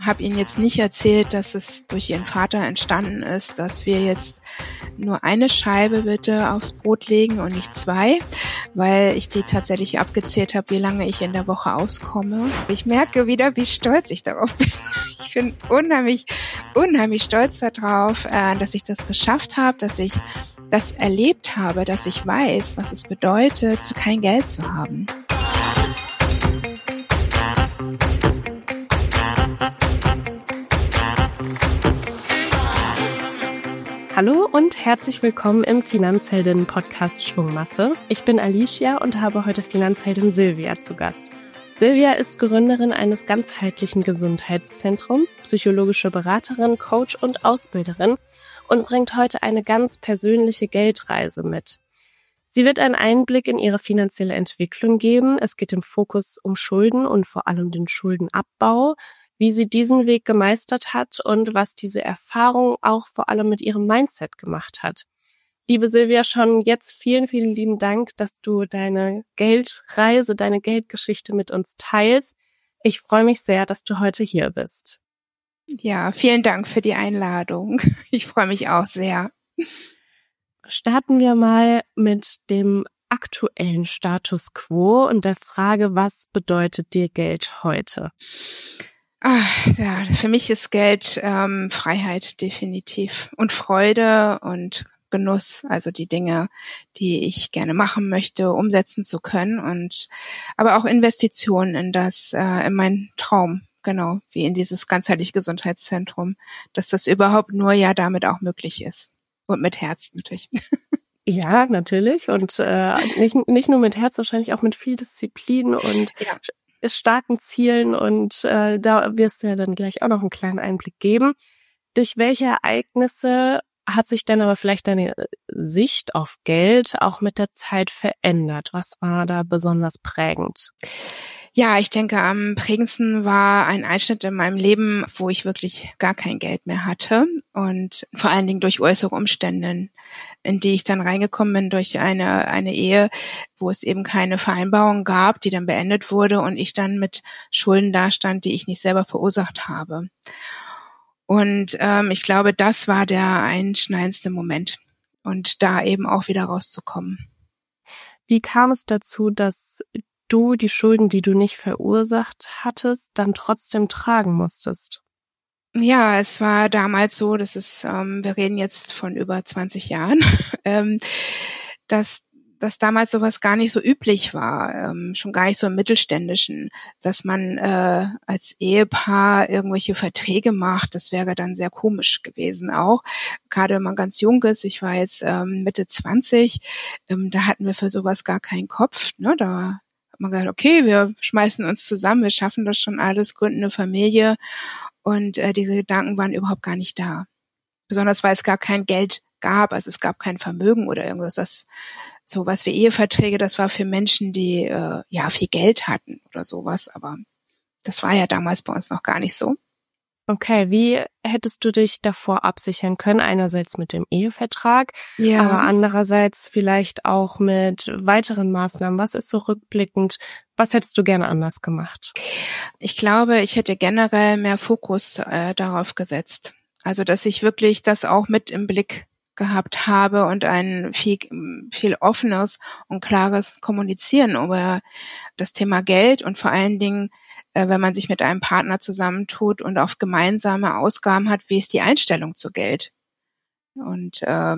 habe ihnen jetzt nicht erzählt, dass es durch ihren Vater entstanden ist, dass wir jetzt nur eine Scheibe bitte aufs Brot legen und nicht 2, weil ich die tatsächlich abgezählt habe, wie lange ich in der Woche auskomme. Ich merke wieder, wie stolz ich darauf bin. Ich bin unheimlich stolz darauf, dass ich das geschafft habe, dass ich das erlebt habe, dass ich weiß, was es bedeutet, kein Geld zu haben. Hallo und herzlich willkommen im Finanzheldinnen-Podcast Schwungmasse. Ich bin Alicia und habe heute Finanzheldin Silvia zu Gast. Silvia ist Gründerin eines ganzheitlichen Gesundheitszentrums, psychologische Beraterin, Coach und Ausbilderin und bringt heute eine ganz persönliche Geldreise mit. Sie wird einen Einblick in ihre finanzielle Entwicklung geben. Es geht im Fokus um Schulden und vor allem den Schuldenabbau, wie sie diesen Weg gemeistert hat und was diese Erfahrung auch vor allem mit ihrem Mindset gemacht hat. Liebe Silvia, schon jetzt vielen, vielen lieben Dank, dass du deine Geldreise, deine Geldgeschichte mit uns teilst. Ich freue mich sehr, dass du heute hier bist. Ja, vielen Dank für die Einladung. Ich freue mich auch sehr. Starten wir mal mit dem aktuellen Status quo und der Frage, was bedeutet dir Geld heute? Ja, für mich ist Geld Freiheit definitiv und Freude und Genuss, also die Dinge, die ich gerne machen möchte, umsetzen zu können und aber auch Investitionen in meinen Traum, genau, wie in dieses ganzheitliche Gesundheitszentrum, dass das überhaupt nur ja damit auch möglich ist und mit Herz natürlich. Ja, natürlich und nicht nur mit Herz, wahrscheinlich auch mit viel Disziplin und starken Zielen und da wirst du ja dann gleich auch noch einen kleinen Einblick geben. Durch welche Ereignisse hat sich denn aber vielleicht deine Sicht auf Geld auch mit der Zeit verändert? Was war da besonders prägend? Ja, ich denke, am prägendsten war ein Einschnitt in meinem Leben, wo ich wirklich gar kein Geld mehr hatte und vor allen Dingen durch äußere Umstände, in die ich dann reingekommen bin durch eine Ehe, wo es eben keine Vereinbarung gab, die dann beendet wurde und ich dann mit Schulden dastand, die ich nicht selber verursacht habe. Und ich glaube, das war der einschneidendste Moment und da eben auch wieder rauszukommen. Wie kam es dazu, dass du die Schulden, die du nicht verursacht hattest, dann trotzdem tragen musstest? Ja, es war damals so, wir reden jetzt von über 20 Jahren, dass damals sowas gar nicht so üblich war, schon gar nicht so im Mittelständischen, dass man als Ehepaar irgendwelche Verträge macht. Das wäre dann sehr komisch gewesen auch, gerade wenn man ganz jung ist. Ich war jetzt Mitte 20, da hatten wir für sowas gar keinen Kopf, ne? Da hat man gesagt, okay, wir schmeißen uns zusammen, wir schaffen das schon alles, gründen eine Familie und diese Gedanken waren überhaupt gar nicht da. Besonders weil es gar kein Geld gab, also es gab kein Vermögen oder irgendwas, sowas wie Eheverträge, das war für Menschen, die viel Geld hatten oder sowas, aber das war ja damals bei uns noch gar nicht so. Okay, wie hättest du dich davor absichern können? Einerseits mit dem Ehevertrag, aber andererseits vielleicht auch mit weiteren Maßnahmen. Was ist so rückblickend? Was hättest du gerne anders gemacht? Ich glaube, ich hätte generell mehr Fokus darauf gesetzt. Also, dass ich wirklich das auch mit im Blick gehabt habe und ein viel offenes und klares Kommunizieren über das Thema Geld und vor allen Dingen, wenn man sich mit einem Partner zusammentut und auf gemeinsame Ausgaben hat, wie ist die Einstellung zu Geld? Und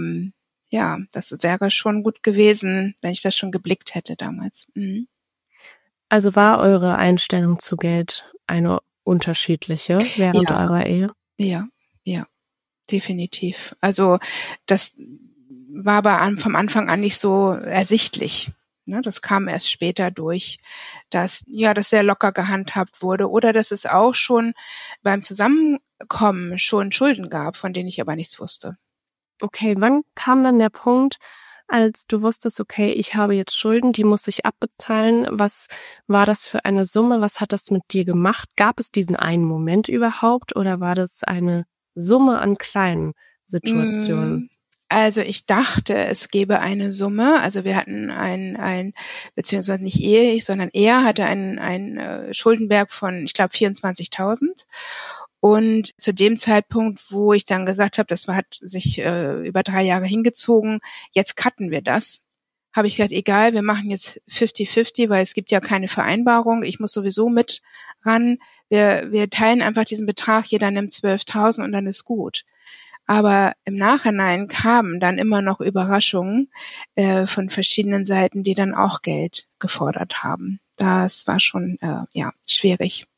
das wäre schon gut gewesen, wenn ich das schon geblickt hätte damals. Mhm. Also war eure Einstellung zu Geld eine unterschiedliche während eurer Ehe? Ja. Definitiv. Also das war aber vom Anfang an nicht so ersichtlich. Ne? Das kam erst später durch, dass das sehr locker gehandhabt wurde oder dass es auch schon beim Zusammenkommen schon Schulden gab, von denen ich aber nichts wusste. Okay, wann kam dann der Punkt, als du wusstest, okay, ich habe jetzt Schulden, die muss ich abbezahlen? Was war das für eine Summe? Was hat das mit dir gemacht? Gab es diesen einen Moment überhaupt oder war das eine Summe an kleinen Situationen? Also ich dachte, es gäbe eine Summe. Also wir hatten beziehungsweise nicht ich, sondern er hatte einen Schuldenberg von, ich glaube, 24.000. Und zu dem Zeitpunkt, wo ich dann gesagt habe, das hat sich über 3 Jahre hingezogen, jetzt cutten wir das, habe ich gesagt, egal, wir machen jetzt 50-50, weil es gibt ja keine Vereinbarung, ich muss sowieso mit ran. Wir teilen einfach diesen Betrag, jeder nimmt 12.000 und dann ist gut. Aber im Nachhinein kamen dann immer noch Überraschungen von verschiedenen Seiten, die dann auch Geld gefordert haben. Das war schon schwierig.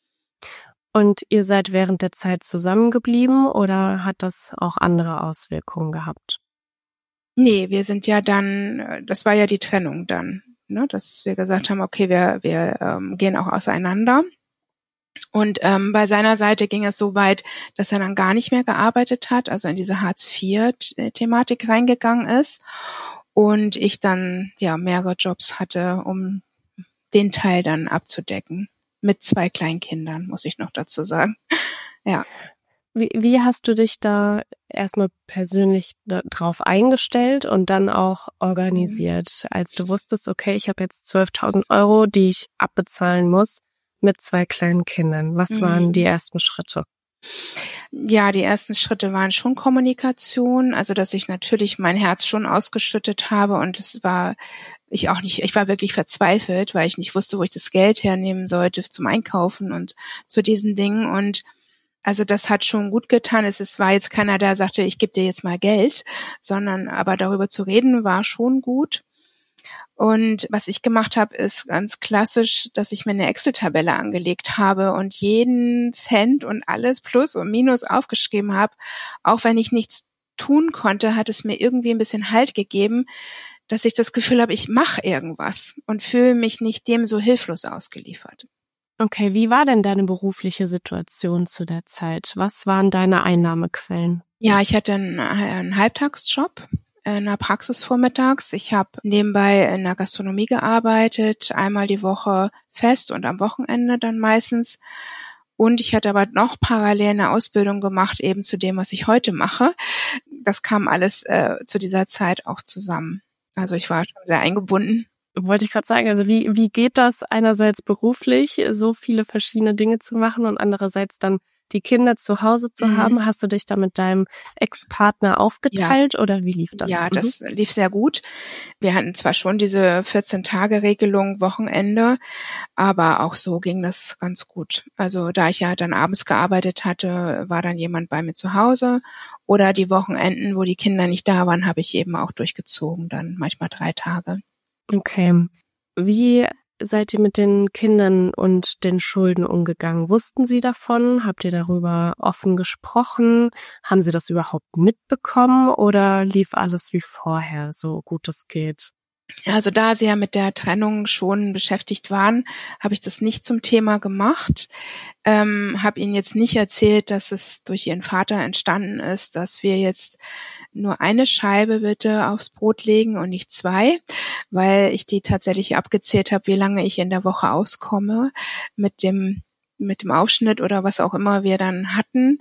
Und ihr seid während der Zeit zusammengeblieben oder hat das auch andere Auswirkungen gehabt? Nee, wir sind ja dann, das war ja die Trennung dann, ne, dass wir gesagt haben, okay, wir gehen auch auseinander. Und bei seiner Seite ging es so weit, dass er dann gar nicht mehr gearbeitet hat, also in diese Hartz-IV-Thematik reingegangen ist. Und ich dann mehrere Jobs hatte, um den Teil dann abzudecken. Mit 2 Kleinkindern, muss ich noch dazu sagen. Ja. Wie hast du dich da erstmal persönlich drauf eingestellt und dann auch organisiert, als du wusstest, okay, ich habe jetzt 12.000 Euro, die ich abbezahlen muss mit 2 kleinen Kindern? Was waren die ersten Schritte? Ja, die ersten Schritte waren schon Kommunikation, also dass ich natürlich mein Herz schon ausgeschüttet habe und ich war wirklich verzweifelt, weil ich nicht wusste, wo ich das Geld hernehmen sollte zum Einkaufen und zu diesen Dingen und also das hat schon gut getan. Es war jetzt keiner, der sagte, ich gebe dir jetzt mal Geld, sondern aber darüber zu reden war schon gut. Und was ich gemacht habe, ist ganz klassisch, dass ich mir eine Excel-Tabelle angelegt habe und jeden Cent und alles Plus und Minus aufgeschrieben habe. Auch wenn ich nichts tun konnte, hat es mir irgendwie ein bisschen Halt gegeben, dass ich das Gefühl habe, ich mache irgendwas und fühle mich nicht dem so hilflos ausgeliefert. Okay, wie war denn deine berufliche Situation zu der Zeit? Was waren deine Einnahmequellen? Ja, ich hatte einen Halbtagsjob in der Praxis vormittags. Ich habe nebenbei in der Gastronomie gearbeitet, einmal die Woche fest und am Wochenende dann meistens. Und ich hatte aber noch parallel eine Ausbildung gemacht, eben zu dem, was ich heute mache. Das kam alles zu dieser Zeit auch zusammen. Also ich war schon sehr eingebunden. Wollte ich gerade sagen, also wie geht das einerseits beruflich, so viele verschiedene Dinge zu machen und andererseits dann die Kinder zu Hause zu haben? Hast du dich da mit deinem Ex-Partner aufgeteilt oder wie lief das? Ja, das lief sehr gut. Wir hatten zwar schon diese 14-Tage-Regelung Wochenende, aber auch so ging das ganz gut. Also da ich ja dann abends gearbeitet hatte, war dann jemand bei mir zu Hause oder die Wochenenden, wo die Kinder nicht da waren, habe ich eben auch durchgezogen, dann manchmal 3 Tage. Okay. Wie seid ihr mit den Kindern und den Schulden umgegangen? Wussten sie davon? Habt ihr darüber offen gesprochen? Haben sie das überhaupt mitbekommen oder lief alles wie vorher, so gut es geht? Also da sie ja mit der Trennung schon beschäftigt waren, habe ich das nicht zum Thema gemacht. Habe ihnen jetzt nicht erzählt, dass es durch ihren Vater entstanden ist, dass wir jetzt nur eine Scheibe bitte aufs Brot legen und nicht 2, weil ich die tatsächlich abgezählt habe, wie lange ich in der Woche auskomme mit dem Aufschnitt oder was auch immer wir dann hatten.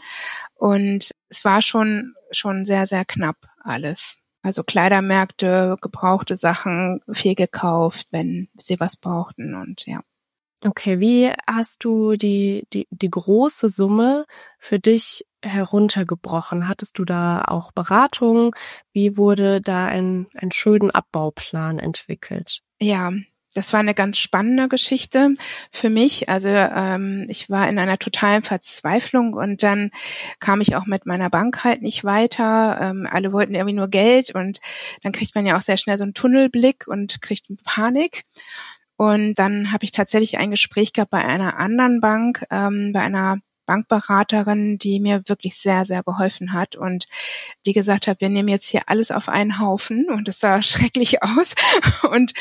Und es war schon sehr, sehr knapp alles. Also Kleidermärkte, gebrauchte Sachen, viel gekauft, wenn sie was brauchten und ja. Okay, wie hast du die große Summe für dich heruntergebrochen? Hattest du da auch Beratung? Wie wurde da ein Schuldenabbauplan entwickelt? Ja, das war eine ganz spannende Geschichte für mich. Also ich war in einer totalen Verzweiflung und dann kam ich auch mit meiner Bank halt nicht weiter. Alle wollten irgendwie nur Geld und dann kriegt man ja auch sehr schnell so einen Tunnelblick und kriegt Panik. Und dann habe ich tatsächlich ein Gespräch gehabt bei einer anderen Bank, bei einer Bankberaterin, die mir wirklich sehr, sehr geholfen hat und die gesagt hat, wir nehmen jetzt hier alles auf einen Haufen und es sah schrecklich aus und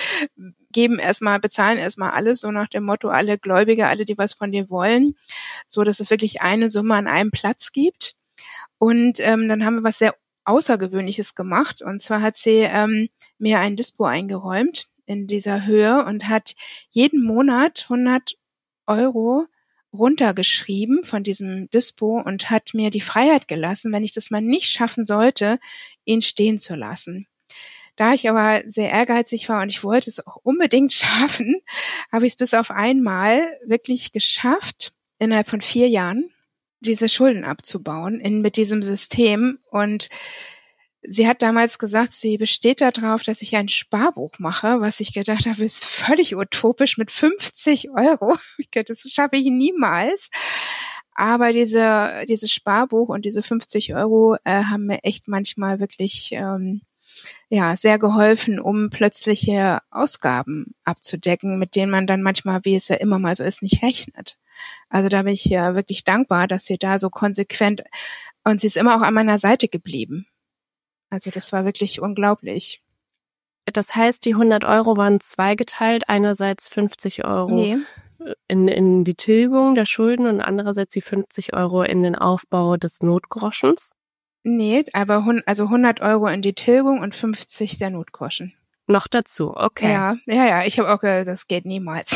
bezahlen erstmal alles, so nach dem Motto, alle Gläubige, alle, die was von dir wollen, so dass es wirklich eine Summe an einem Platz gibt. Und dann haben wir was sehr Außergewöhnliches gemacht und zwar hat sie mir ein Dispo eingeräumt in dieser Höhe und hat jeden Monat 100 Euro runtergeschrieben von diesem Dispo und hat mir die Freiheit gelassen, wenn ich das mal nicht schaffen sollte, ihn stehen zu lassen. Da ich aber sehr ehrgeizig war und ich wollte es auch unbedingt schaffen, habe ich es bis auf einmal wirklich geschafft, innerhalb von 4 Jahren. diese Schulden abzubauen mit diesem System. Und sie hat damals gesagt, sie besteht darauf, dass ich ein Sparbuch mache, was ich gedacht habe, ist völlig utopisch mit 50 Euro. Das schaffe ich niemals. Aber dieses Sparbuch und diese 50 Euro haben mir echt manchmal wirklich sehr geholfen, um plötzliche Ausgaben abzudecken, mit denen man dann manchmal, wie es ja immer mal so ist, nicht rechnet. Also da bin ich ja wirklich dankbar, dass sie da so konsequent, und sie ist immer auch an meiner Seite geblieben. Also das war wirklich unglaublich. Das heißt, die 100 Euro waren zweigeteilt, einerseits 50 Euro in die Tilgung der Schulden und andererseits die 50 Euro in den Aufbau des Notgroschens? Nee, aber 100 Euro in die Tilgung und 50 der Notgroschen. Noch dazu, okay. Ja, ich habe auch gedacht, das geht niemals.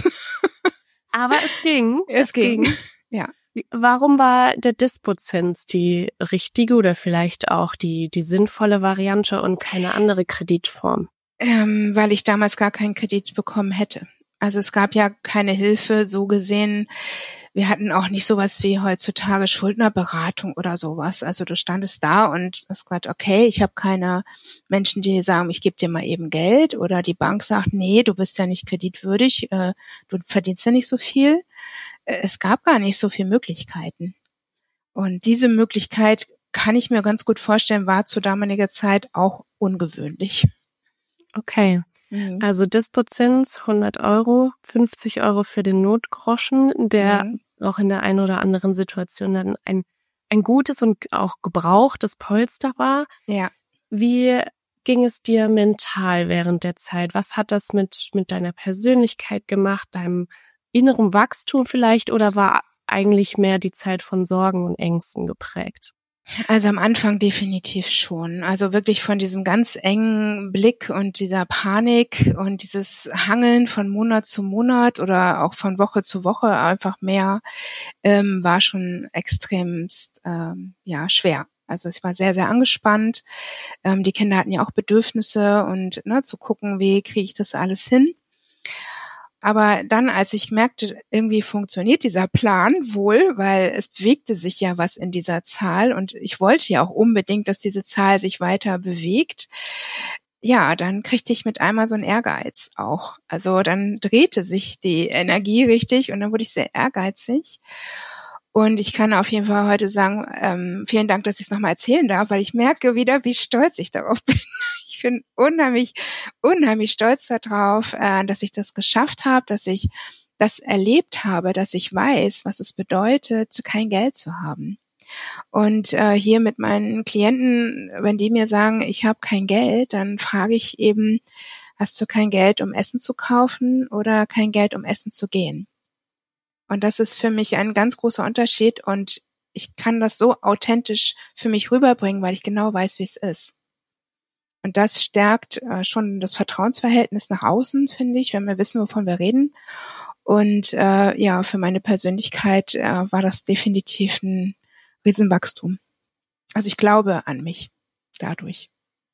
Aber es ging. Es ging. Ja. Warum war der Dispozins die richtige oder vielleicht auch die sinnvolle Variante und keine andere Kreditform? Weil ich damals gar keinen Kredit bekommen hätte. Also es gab ja keine Hilfe, so gesehen. Wir hatten auch nicht sowas wie heutzutage Schuldnerberatung oder sowas. Also du standest da und hast gesagt, okay, ich habe keine Menschen, die sagen, ich gebe dir mal eben Geld, oder die Bank sagt, nee, du bist ja nicht kreditwürdig, du verdienst ja nicht so viel. Es gab gar nicht so viele Möglichkeiten. Und diese Möglichkeit, kann ich mir ganz gut vorstellen, war zu damaliger Zeit auch ungewöhnlich. Okay. Also Dispozins 100 Euro, 50 Euro für den Notgroschen, der auch in der einen oder anderen Situation dann ein gutes und auch gebrauchtes Polster war. Ja. Wie ging es dir mental während der Zeit? Was hat das mit deiner Persönlichkeit gemacht, deinem inneren Wachstum vielleicht, oder war eigentlich mehr die Zeit von Sorgen und Ängsten geprägt? Also am Anfang definitiv schon. Also wirklich von diesem ganz engen Blick und dieser Panik und dieses Hangeln von Monat zu Monat oder auch von Woche zu Woche einfach mehr, war schon extremst schwer. Also ich war sehr, sehr angespannt. Die Kinder hatten ja auch Bedürfnisse und zu gucken, wie kriege ich das alles hin. Aber dann, als ich merkte, irgendwie funktioniert dieser Plan wohl, weil es bewegte sich ja was in dieser Zahl und ich wollte ja auch unbedingt, dass diese Zahl sich weiter bewegt. Ja, dann kriegte ich mit einmal so einen Ehrgeiz auch. Also dann drehte sich die Energie richtig und dann wurde ich sehr ehrgeizig. Und ich kann auf jeden Fall heute sagen, vielen Dank, dass ich es nochmal erzählen darf, weil ich merke wieder, wie stolz ich darauf bin. Ich bin unheimlich stolz darauf, dass ich das geschafft habe, dass ich das erlebt habe, dass ich weiß, was es bedeutet, kein Geld zu haben. Und hier mit meinen Klienten, wenn die mir sagen, ich habe kein Geld, dann frage ich eben, hast du kein Geld, um Essen zu kaufen oder kein Geld, um essen zu gehen? Und das ist für mich ein ganz großer Unterschied und ich kann das so authentisch für mich rüberbringen, weil ich genau weiß, wie es ist. Und das stärkt schon das Vertrauensverhältnis nach außen, finde ich, wenn wir wissen, wovon wir reden. Und für meine Persönlichkeit war das definitiv ein Riesenwachstum. Also ich glaube an mich dadurch.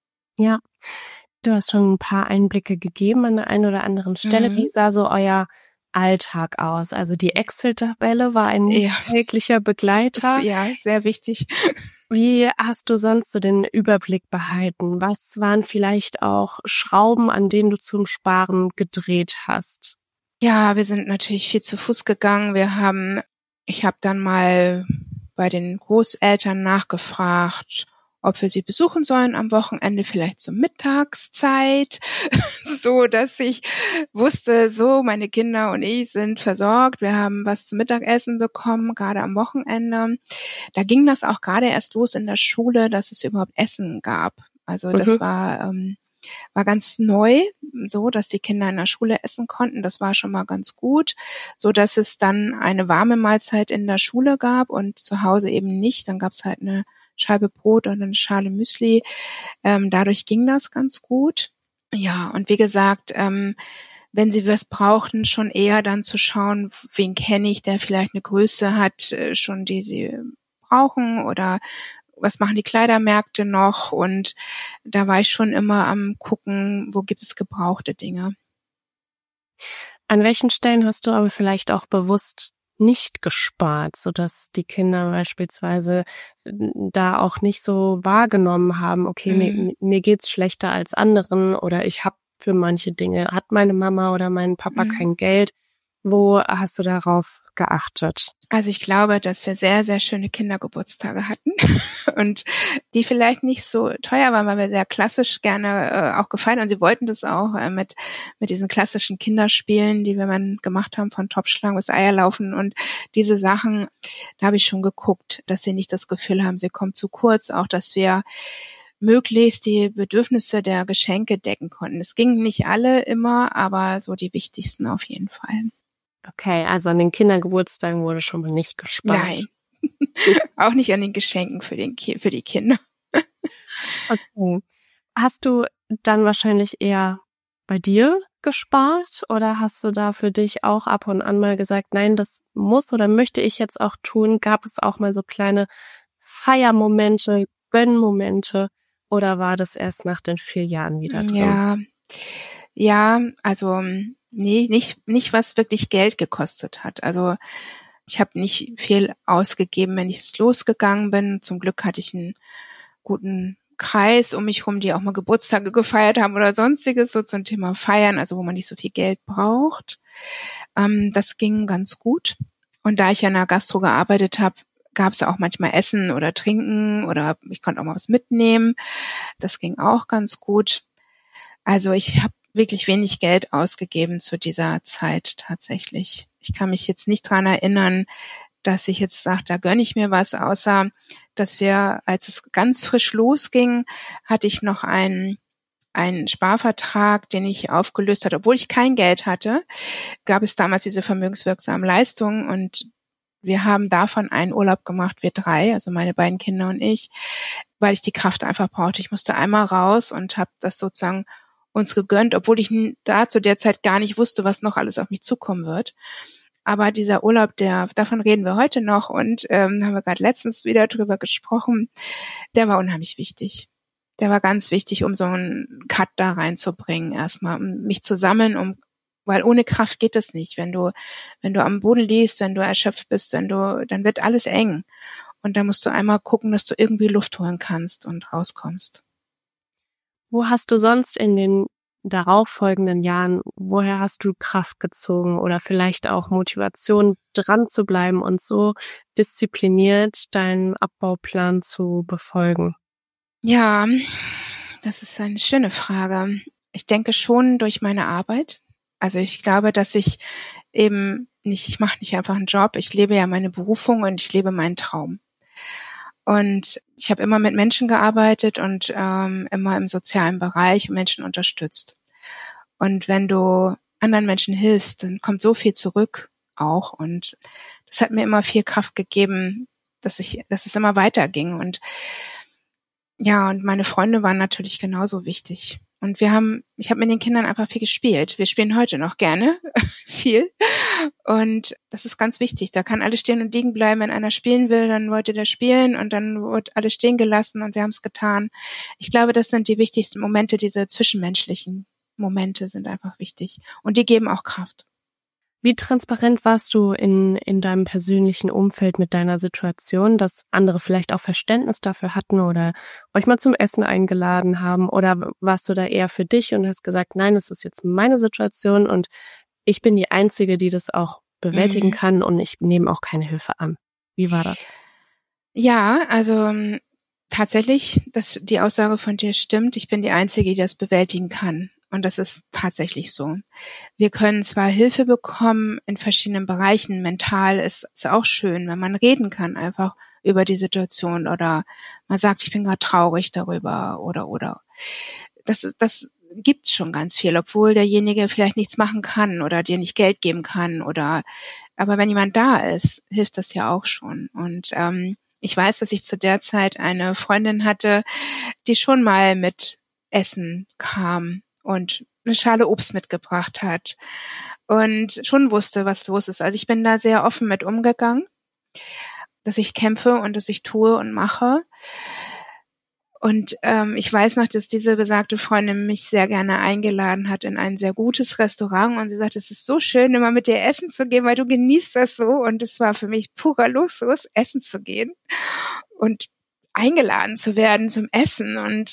Ja, du hast schon ein paar Einblicke gegeben an der einen oder anderen Stelle. Wie sah so euer Alltag aus? Also die Excel-Tabelle war ein täglicher Begleiter. Ja, sehr wichtig. Wie hast du sonst so den Überblick behalten? Was waren vielleicht auch Schrauben, an denen du zum Sparen gedreht hast? Ja, wir sind natürlich viel zu Fuß gegangen. Ich habe dann mal bei den Großeltern nachgefragt, ob wir sie besuchen sollen am Wochenende, vielleicht zur Mittagszeit, so dass ich wusste, so meine Kinder und ich sind versorgt. Wir haben was zum Mittagessen bekommen, gerade am Wochenende. Da ging das auch gerade erst los in der Schule, dass es überhaupt Essen gab. Also das war ganz neu, so dass die Kinder in der Schule essen konnten. Das war schon mal ganz gut, so dass es dann eine warme Mahlzeit in der Schule gab und zu Hause eben nicht. Dann gab es halt eine Scheibe Brot und eine Schale Müsli. Dadurch ging das ganz gut. Ja, und wie gesagt, wenn sie was brauchten, schon eher dann zu schauen, wen kenne ich, der vielleicht eine Größe hat, schon die sie brauchen, oder was machen die Kleidermärkte noch, und da war ich schon immer am gucken, wo gibt es gebrauchte Dinge. An welchen Stellen hast du aber vielleicht auch bewusst nicht gespart, sodass die Kinder beispielsweise da auch nicht so wahrgenommen haben, okay, mir geht's schlechter als anderen oder ich habe für manche Dinge, hat meine Mama oder mein Papa kein Geld. Wo hast du darauf geachtet? Also ich glaube, dass wir sehr, sehr schöne Kindergeburtstage hatten und die vielleicht nicht so teuer waren, weil wir sehr klassisch gerne auch gefeiert und sie wollten das auch mit diesen klassischen Kinderspielen, die wir dann gemacht haben, von Topfschlagen bis Eierlaufen und diese Sachen, da habe ich schon geguckt, dass sie nicht das Gefühl haben, sie kommen zu kurz, auch dass wir möglichst die Bedürfnisse der Geschenke decken konnten. Es gingen nicht alle immer, aber so die wichtigsten auf jeden Fall. Okay, also an den Kindergeburtstagen wurde schon mal nicht gespart. Nein, auch nicht an den Geschenken für die Kinder. Okay. Hast du dann wahrscheinlich eher bei dir gespart oder hast du da für dich auch ab und an mal gesagt, nein, das muss oder möchte ich jetzt auch tun? Gab es auch mal so kleine Feiermomente, Gönnmomente oder war das erst nach den 4 Jahren wieder drin? Ja, also nee, nicht was wirklich Geld gekostet hat. Also ich habe nicht viel ausgegeben, wenn ich losgegangen bin. Zum Glück hatte ich einen guten Kreis um mich rum, die auch mal Geburtstage gefeiert haben oder sonstiges, so zum Thema Feiern, also wo man nicht so viel Geld braucht. Das ging ganz gut. Und da ich ja in der Gastro gearbeitet habe, gab es auch manchmal Essen oder Trinken oder ich konnte auch mal was mitnehmen. Das ging auch ganz gut. Also ich habe wirklich wenig Geld ausgegeben zu dieser Zeit tatsächlich. Ich kann mich jetzt nicht dran erinnern, dass ich jetzt sage, da gönne ich mir was, außer dass wir, als es ganz frisch losging, hatte ich noch einen Sparvertrag, den ich aufgelöst hatte, obwohl ich kein Geld hatte, gab es damals diese vermögenswirksamen Leistungen und wir haben davon einen Urlaub gemacht, wir 3, also meine beiden Kinder und ich, weil ich die Kraft einfach brauchte. Ich musste einmal raus und habe das sozusagen uns gegönnt, obwohl ich da zu der Zeit gar nicht wusste, was noch alles auf mich zukommen wird. Aber dieser Urlaub, davon reden wir heute noch und haben wir gerade letztens wieder drüber gesprochen, der war unheimlich wichtig. Der war ganz wichtig, um so einen Cut da reinzubringen, erstmal, um mich zu sammeln, weil ohne Kraft geht es nicht. Wenn du am Boden liegst, wenn du erschöpft bist, dann wird alles eng. Und da musst du einmal gucken, dass du irgendwie Luft holen kannst und rauskommst. Wo hast du sonst in den darauffolgenden Jahren, woher hast du Kraft gezogen oder vielleicht auch Motivation, dran zu bleiben und so diszipliniert deinen Abbauplan zu befolgen? Ja, das ist eine schöne Frage. Ich denke schon durch meine Arbeit. Also ich glaube, dass ich mache nicht einfach einen Job, ich lebe ja meine Berufung und ich lebe meinen Traum. Und ich habe immer mit Menschen gearbeitet und immer im sozialen Bereich Menschen unterstützt. Und wenn du anderen Menschen hilfst, dann kommt so viel zurück auch. Und das hat mir immer viel Kraft gegeben, dass es immer weiterging. Und ja, und meine Freunde waren natürlich genauso wichtig. Und ich habe mit den Kindern einfach viel gespielt. Wir spielen heute noch gerne viel. Und das ist ganz wichtig. Da kann alles stehen und liegen bleiben. Wenn einer spielen will, dann wollte der spielen und dann wird alles stehen gelassen und wir haben es getan. Ich glaube, das sind die wichtigsten Momente, diese zwischenmenschlichen Momente sind einfach wichtig. Und die geben auch Kraft. Wie transparent warst du in deinem persönlichen Umfeld mit deiner Situation, dass andere vielleicht auch Verständnis dafür hatten oder euch mal zum Essen eingeladen haben? Oder warst du da eher für dich und hast gesagt, nein, das ist jetzt meine Situation und ich bin die Einzige, die das auch bewältigen kann und ich nehme auch keine Hilfe an? Wie war das? Ja, also tatsächlich, die Aussage von dir stimmt. Ich bin die Einzige, die das bewältigen kann. Und das ist tatsächlich so. Wir können zwar Hilfe bekommen in verschiedenen Bereichen. Mental ist auch schön, wenn man reden kann einfach über die Situation oder man sagt, ich bin gerade traurig darüber oder. Das gibt schon ganz viel, obwohl derjenige vielleicht nichts machen kann oder dir nicht Geld geben kann aber wenn jemand da ist, hilft das ja auch schon. Und ich weiß, dass ich zu der Zeit eine Freundin hatte, die schon mal mit Essen kam und eine Schale Obst mitgebracht hat und schon wusste, was los ist. Also ich bin da sehr offen mit umgegangen, dass ich kämpfe und dass ich tue und mache. Und ich weiß noch, dass diese besagte Freundin mich sehr gerne eingeladen hat in ein sehr gutes Restaurant und sie sagt, es ist so schön, immer mit dir essen zu gehen, weil du genießt das so. Und es war für mich purer Luxus, essen zu gehen und eingeladen zu werden zum Essen. Und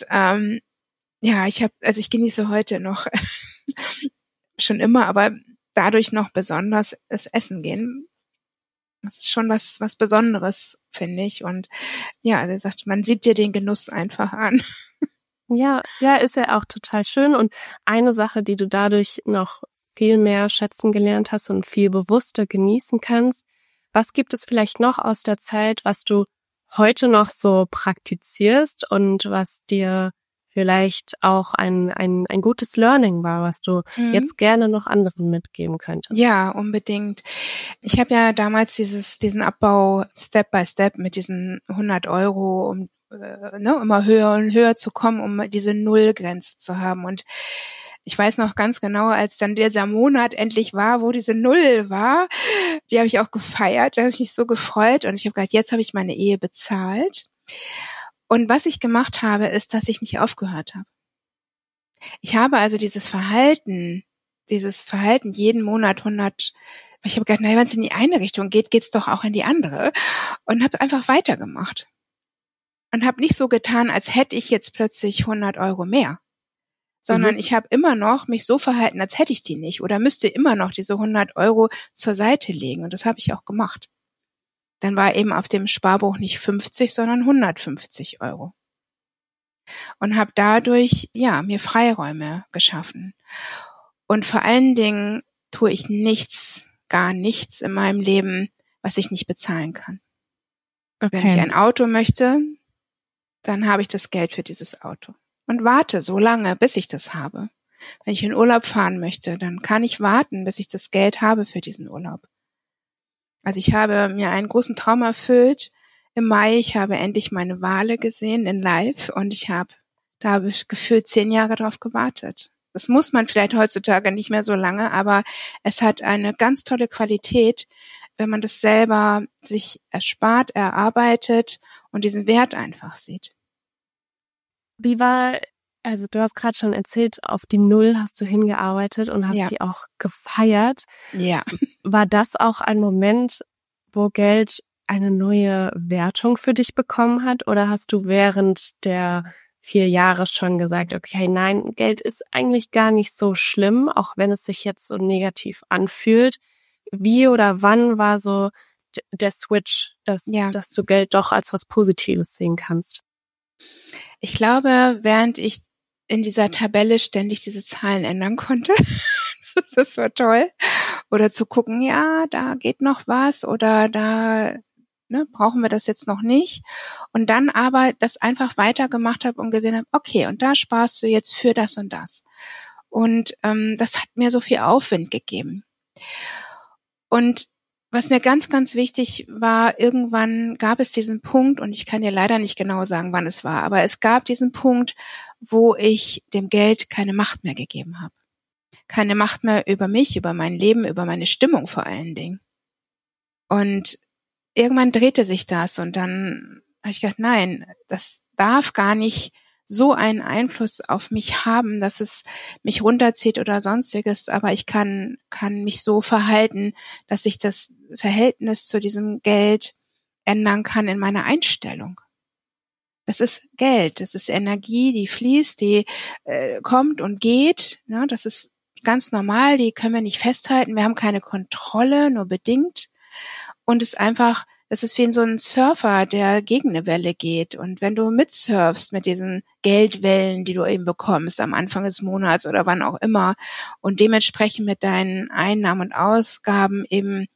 ich genieße heute noch schon immer, aber dadurch noch besonders das Essen gehen. Das ist schon was Besonderes, finde ich. Und ja, er sagt, man sieht dir den Genuss einfach an. Ja, ist ja auch total schön. Und eine Sache, die du dadurch noch viel mehr schätzen gelernt hast und viel bewusster genießen kannst, was gibt es vielleicht noch aus der Zeit, was du heute noch so praktizierst und was dir vielleicht auch ein gutes Learning war, was du jetzt gerne noch anderen mitgeben könntest? Ja, unbedingt. Ich habe ja damals diesen Abbau Step by Step mit diesen 100 €, um immer höher und höher zu kommen, um diese Nullgrenze zu haben. Und ich weiß noch ganz genau, als dann dieser Monat endlich war, wo diese Null war, die habe ich auch gefeiert, da habe ich mich so gefreut und ich habe gedacht, jetzt habe ich meine Ehe bezahlt. Und was ich gemacht habe, ist, dass ich nicht aufgehört habe. Ich habe also dieses Verhalten jeden Monat 100, ich habe gedacht, wenn es in die eine Richtung geht, geht's doch auch in die andere und habe einfach weitergemacht. Und habe nicht so getan, als hätte ich jetzt plötzlich 100 € mehr, sondern ich habe immer noch mich so verhalten, als hätte ich die nicht oder müsste immer noch diese 100 € zur Seite legen und das habe ich auch gemacht. Dann war eben auf dem Sparbuch nicht 50, sondern 150 €. Und habe dadurch, mir Freiräume geschaffen. Und vor allen Dingen tue ich gar nichts in meinem Leben, was ich nicht bezahlen kann. Okay. Wenn ich ein Auto möchte, dann habe ich das Geld für dieses Auto. Und warte so lange, bis ich das habe. Wenn ich in Urlaub fahren möchte, dann kann ich warten, bis ich das Geld habe für diesen Urlaub. Also ich habe mir einen großen Traum erfüllt. Im Mai, ich habe endlich meine Wale gesehen in live und da habe ich gefühlt 10 Jahre drauf gewartet. Das muss man vielleicht heutzutage nicht mehr so lange, aber es hat eine ganz tolle Qualität, wenn man das selber sich erspart, erarbeitet und diesen Wert einfach sieht. Also du hast gerade schon erzählt, auf die Null hast du hingearbeitet und hast die auch gefeiert. Ja. War das auch ein Moment, wo Geld eine neue Wertung für dich bekommen hat? Oder hast du während der 4 Jahre schon gesagt, okay, nein, Geld ist eigentlich gar nicht so schlimm, auch wenn es sich jetzt so negativ anfühlt? Wie oder wann war so der Switch, dass du Geld doch als was Positives sehen kannst? Ich glaube, während ich in dieser Tabelle ständig diese Zahlen ändern konnte, das war toll, oder zu gucken, da geht noch was oder da brauchen wir das jetzt noch nicht und dann aber das einfach weitergemacht habe und gesehen habe, okay, und da sparst du jetzt für das und das. Und das hat mir so viel Aufwind gegeben. Und was mir ganz, ganz wichtig war, irgendwann gab es diesen Punkt, und ich kann dir leider nicht genau sagen, wann es war, aber es gab diesen Punkt, wo ich dem Geld keine Macht mehr gegeben habe. Keine Macht mehr über mich, über mein Leben, über meine Stimmung vor allen Dingen. Und irgendwann drehte sich das und dann habe ich gedacht, nein, das darf gar nicht so einen Einfluss auf mich haben, dass es mich runterzieht oder sonstiges, aber ich kann mich so verhalten, dass ich das Verhältnis zu diesem Geld ändern kann in meiner Einstellung. Das ist Geld, das ist Energie, die fließt, die kommt und geht, ne? Das ist ganz normal, die können wir nicht festhalten, wir haben keine Kontrolle, nur bedingt und es ist einfach, das ist wie so ein Surfer, der gegen eine Welle geht. Und wenn du mitsurfst mit diesen Geldwellen, die du eben bekommst am Anfang des Monats oder wann auch immer und dementsprechend mit deinen Einnahmen und Ausgaben eben,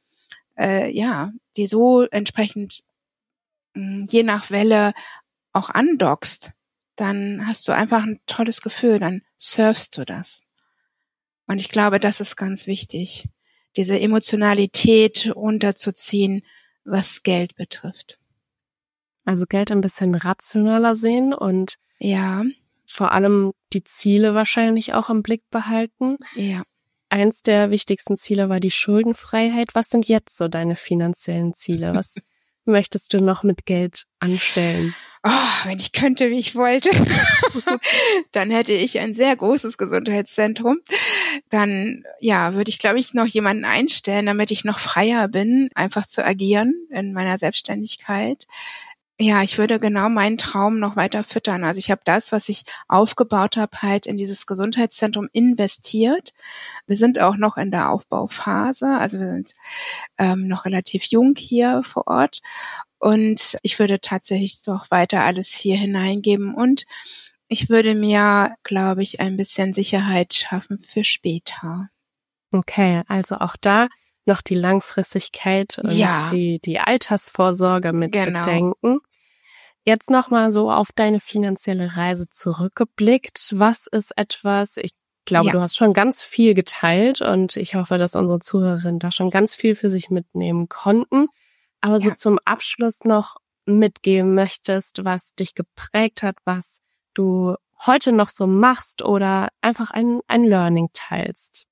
die so entsprechend je nach Welle auch andockst, dann hast du einfach ein tolles Gefühl, dann surfst du das. Und ich glaube, das ist ganz wichtig, diese Emotionalität runterzuziehen, was Geld betrifft. Also Geld ein bisschen rationaler sehen und vor allem die Ziele wahrscheinlich auch im Blick behalten. Ja. Eins der wichtigsten Ziele war die Schuldenfreiheit. Was sind jetzt so deine finanziellen Ziele? Was möchtest du noch mit Geld anstellen? wenn ich könnte, wie ich wollte, dann hätte ich ein sehr großes Gesundheitszentrum. Dann, würde ich, glaube ich, noch jemanden einstellen, damit ich noch freier bin, einfach zu agieren in meiner Selbstständigkeit. Ja, ich würde genau meinen Traum noch weiter füttern. Also ich habe das, was ich aufgebaut habe, halt in dieses Gesundheitszentrum investiert. Wir sind auch noch in der Aufbauphase, also wir sind noch relativ jung hier vor Ort. Und ich würde tatsächlich doch weiter alles hier hineingeben. Und ich würde mir, glaube ich, ein bisschen Sicherheit schaffen für später. Okay, also auch da noch die Langfristigkeit und die Altersvorsorge mit bedenken. Jetzt nochmal so auf deine finanzielle Reise zurückgeblickt. Was ist etwas, ich glaube, du hast schon ganz viel geteilt und ich hoffe, dass unsere Zuhörerinnen da schon ganz viel für sich mitnehmen konnten. Aber so zum Abschluss noch mitgeben möchtest, was dich geprägt hat, was du heute noch so machst oder einfach ein Learning teilst.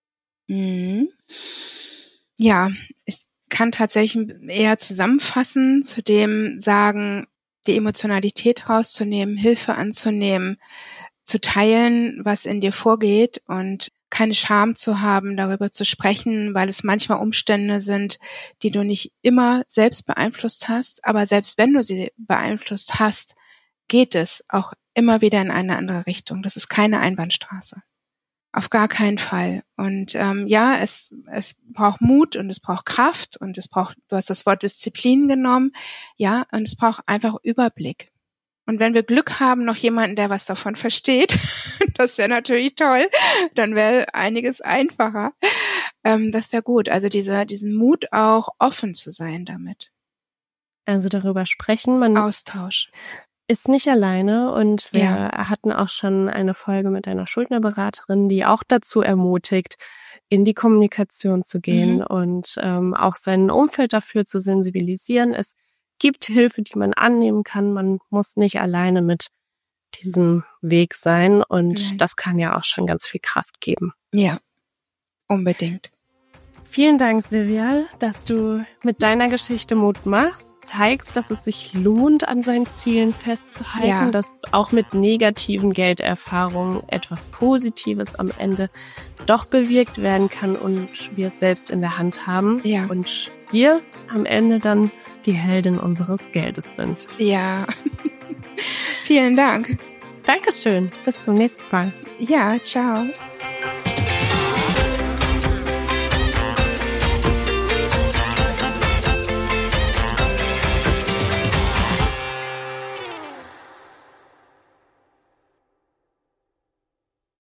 Ja, ich kann tatsächlich eher zusammenfassen, zu dem sagen, die Emotionalität rauszunehmen, Hilfe anzunehmen, zu teilen, was in dir vorgeht und keine Scham zu haben, darüber zu sprechen, weil es manchmal Umstände sind, die du nicht immer selbst beeinflusst hast. Aber selbst wenn du sie beeinflusst hast, geht es auch immer wieder in eine andere Richtung. Das ist keine Einbahnstraße. Auf gar keinen Fall. Und es braucht Mut und es braucht Kraft und du hast das Wort Disziplin genommen, und es braucht einfach Überblick. Und wenn wir Glück haben, noch jemanden, der was davon versteht, das wäre natürlich toll, dann wäre einiges einfacher. Das wäre gut. Also diesen Mut auch offen zu sein damit. Also darüber sprechen, Austausch. Ist nicht alleine und wir hatten auch schon eine Folge mit einer Schuldnerberaterin, die auch dazu ermutigt, in die Kommunikation zu gehen und auch sein Umfeld dafür zu sensibilisieren. Es gibt Hilfe, die man annehmen kann. Man muss nicht alleine mit diesem Weg sein und das kann ja auch schon ganz viel Kraft geben. Ja, unbedingt. Vielen Dank, Silvia, dass du mit deiner Geschichte Mut machst, zeigst, dass es sich lohnt, an seinen Zielen festzuhalten, dass auch mit negativen Gelderfahrungen etwas Positives am Ende doch bewirkt werden kann und wir es selbst in der Hand haben und wir am Ende dann die Heldin unseres Geldes sind. Ja, vielen Dank. Dankeschön, bis zum nächsten Mal. Ja, ciao.